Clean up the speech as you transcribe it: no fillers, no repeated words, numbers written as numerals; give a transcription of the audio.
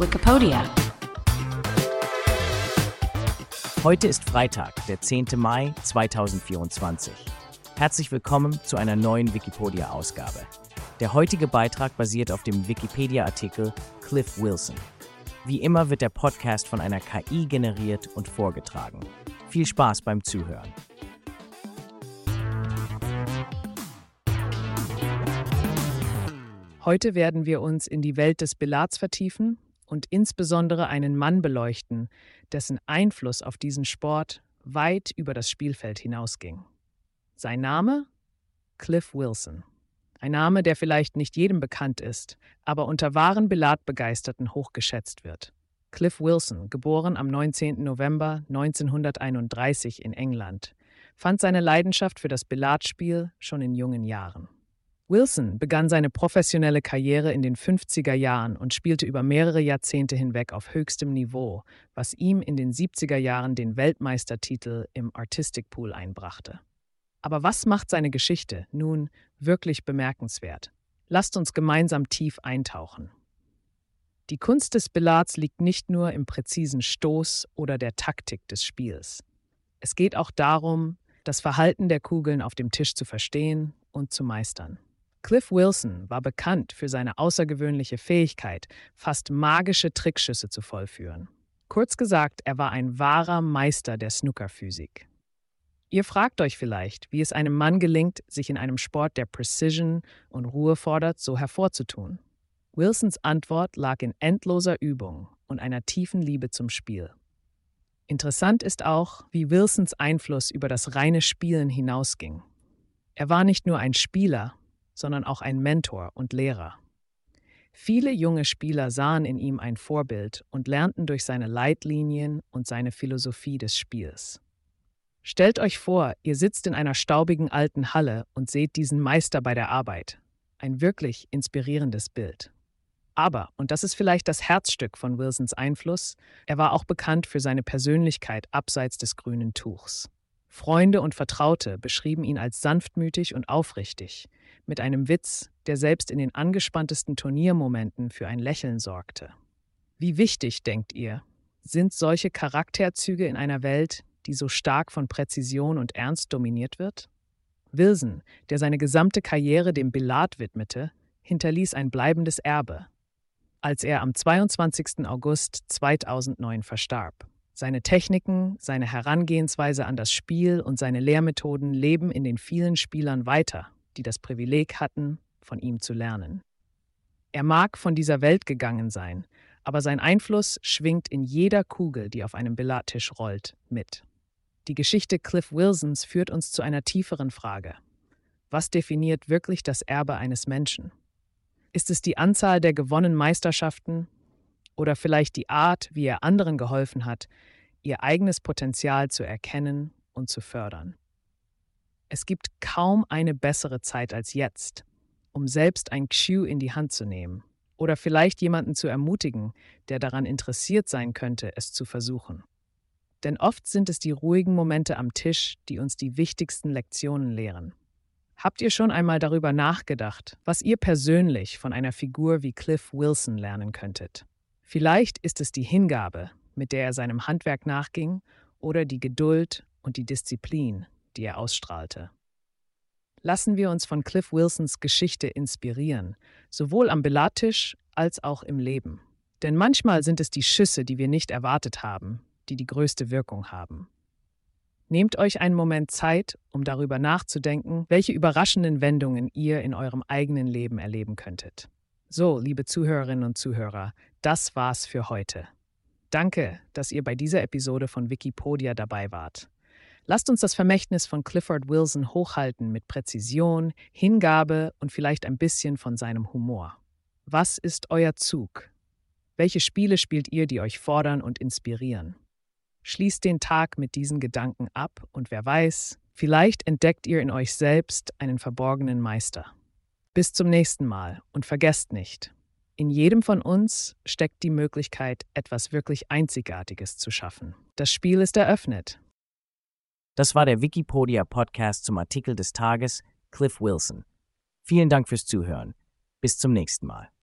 Wikipedia. Heute ist Freitag, der 10. Mai 2024. Herzlich willkommen zu einer neuen Wikipedia-Ausgabe. Der heutige Beitrag basiert auf dem Wikipedia-Artikel Cliff Wilson. Wie immer wird der Podcast von einer KI generiert und vorgetragen. Viel Spaß beim Zuhören. Heute werden wir uns in die Welt des Billards vertiefen und insbesondere einen Mann beleuchten, dessen Einfluss auf diesen Sport weit über das Spielfeld hinausging. Sein Name? Cliff Wilson. Ein Name, der vielleicht nicht jedem bekannt ist, aber unter wahren Billardbegeisterten hochgeschätzt wird. Cliff Wilson, geboren am 19. November 1931 in England, fand seine Leidenschaft für das Billardspiel schon in jungen Jahren. Wilson begann seine professionelle Karriere in den 50er Jahren und spielte über mehrere Jahrzehnte hinweg auf höchstem Niveau, was ihm in den 70er Jahren den Weltmeistertitel im Artistic Pool einbrachte. Aber was macht seine Geschichte nun wirklich bemerkenswert? Lasst uns gemeinsam tief eintauchen. Die Kunst des Billards liegt nicht nur im präzisen Stoß oder der Taktik des Spiels. Es geht auch darum, das Verhalten der Kugeln auf dem Tisch zu verstehen und zu meistern. Cliff Wilson war bekannt für seine außergewöhnliche Fähigkeit, fast magische Trickschüsse zu vollführen. Kurz gesagt, er war ein wahrer Meister der Snookerphysik. Ihr fragt euch vielleicht, wie es einem Mann gelingt, sich in einem Sport, der Precision und Ruhe fordert, so hervorzutun. Wilsons Antwort lag in endloser Übung und einer tiefen Liebe zum Spiel. Interessant ist auch, wie Wilsons Einfluss über das reine Spielen hinausging. Er war nicht nur ein Spieler, sondern auch ein Mentor und Lehrer. Viele junge Spieler sahen in ihm ein Vorbild und lernten durch seine Leitlinien und seine Philosophie des Spiels. Stellt euch vor, ihr sitzt in einer staubigen alten Halle und seht diesen Meister bei der Arbeit. Ein wirklich inspirierendes Bild. Aber, und das ist vielleicht das Herzstück von Wilsons Einfluss, er war auch bekannt für seine Persönlichkeit abseits des grünen Tuchs. Freunde und Vertraute beschrieben ihn als sanftmütig und aufrichtig, mit einem Witz, der selbst in den angespanntesten Turniermomenten für ein Lächeln sorgte. Wie wichtig, denkt ihr, sind solche Charakterzüge in einer Welt, die so stark von Präzision und Ernst dominiert wird? Wilson, der seine gesamte Karriere dem Billard widmete, hinterließ ein bleibendes Erbe, als er am 22. August 2009 verstarb. Seine Techniken, seine Herangehensweise an das Spiel und seine Lehrmethoden leben in den vielen Spielern weiter, die das Privileg hatten, von ihm zu lernen. Er mag von dieser Welt gegangen sein, aber sein Einfluss schwingt in jeder Kugel, die auf einem Billardtisch rollt, mit. Die Geschichte Cliff Wilsons führt uns zu einer tieferen Frage. Was definiert wirklich das Erbe eines Menschen? Ist es die Anzahl der gewonnenen Meisterschaften oder vielleicht die Art, wie er anderen geholfen hat, ihr eigenes Potenzial zu erkennen und zu fördern? Es gibt kaum eine bessere Zeit als jetzt, um selbst ein Cue in die Hand zu nehmen oder vielleicht jemanden zu ermutigen, der daran interessiert sein könnte, es zu versuchen. Denn oft sind es die ruhigen Momente am Tisch, die uns die wichtigsten Lektionen lehren. Habt ihr schon einmal darüber nachgedacht, was ihr persönlich von einer Figur wie Cliff Wilson lernen könntet? Vielleicht ist es die Hingabe, mit der er seinem Handwerk nachging, oder die Geduld und die Disziplin, die er ausstrahlte. Lassen wir uns von Cliff Wilsons Geschichte inspirieren, sowohl am Billardtisch als auch im Leben. Denn manchmal sind es die Schüsse, die wir nicht erwartet haben, die die größte Wirkung haben. Nehmt euch einen Moment Zeit, um darüber nachzudenken, welche überraschenden Wendungen ihr in eurem eigenen Leben erleben könntet. So, liebe Zuhörerinnen und Zuhörer, das war's für heute. Danke, dass ihr bei dieser Episode von Wikipedia dabei wart. Lasst uns das Vermächtnis von Clifford Wilson hochhalten mit Präzision, Hingabe und vielleicht ein bisschen von seinem Humor. Was ist euer Zug? Welche Spiele spielt ihr, die euch fordern und inspirieren? Schließt den Tag mit diesen Gedanken ab und wer weiß, vielleicht entdeckt ihr in euch selbst einen verborgenen Meister. Bis zum nächsten Mal und vergesst nicht, in jedem von uns steckt die Möglichkeit, etwas wirklich Einzigartiges zu schaffen. Das Spiel ist eröffnet. Das war der Wikipedia-Podcast zum Artikel des Tages Cliff Wilson. Vielen Dank fürs Zuhören. Bis zum nächsten Mal.